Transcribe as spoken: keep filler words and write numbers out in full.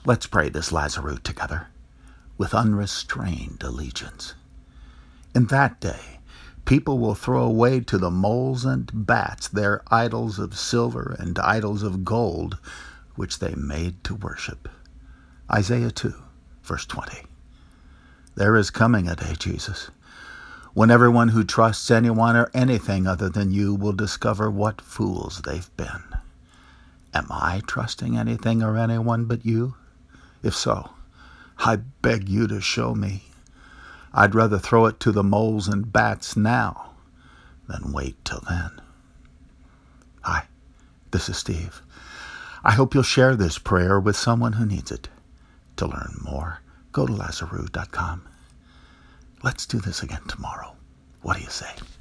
Let's pray this Lazarus together with unrestrained allegiance. In that day, people will throw away to the moles and bats their idols of silver and idols of gold, which they made to worship. Isaiah two, verse twenty. There is coming a day, Jesus, when everyone who trusts anyone or anything other than you will discover what fools they've been. Am I trusting anything or anyone but you? If so, I beg you to show me. I'd rather throw it to the moles and bats now than wait till then. Hi, this is Steve. I hope you'll share this prayer with someone who needs it. To learn more, go to lazarus dot com. Let's do this again tomorrow. What do you say?